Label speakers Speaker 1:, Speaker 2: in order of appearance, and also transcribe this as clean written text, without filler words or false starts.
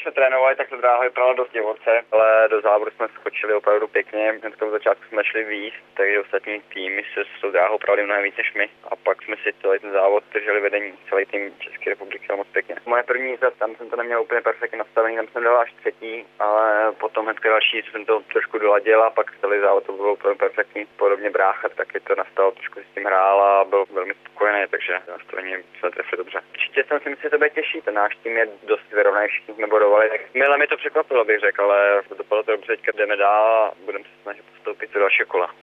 Speaker 1: jsme trénovali, tak to dráha vypadala dost divoce, ale do závodu jsme skočili opravdu pěkně. Hned v tom začátku jsme šli víc, takže ostatní týmy se s tou dráhou opravdu mnohem víc než my. A pak jsme si celý ten závod drželi vedení, celý tým České republiky moc pěkně. Moje první jízda, tam jsem to neměl úplně perfektně nastavený, tam jsem dal až třetí, ale potom hnedka další jsem to trošku doladil a pak celý závod to bylo úplně perfektní. Podobně brácha taky to nastalo, trošku s tím hrál a byl velmi spokojený, takže nastavení jsme trefili dobře. Určitě jsem si myslel, že to bude těžší, ten náš tým je dost vyrovnaný, všichni jsme bodovali, tak mile mi to překvapilo, bych řekl, ale dopadlo to dobře, teďka jdeme dál a budeme se snažit postoupit do dalšího kola.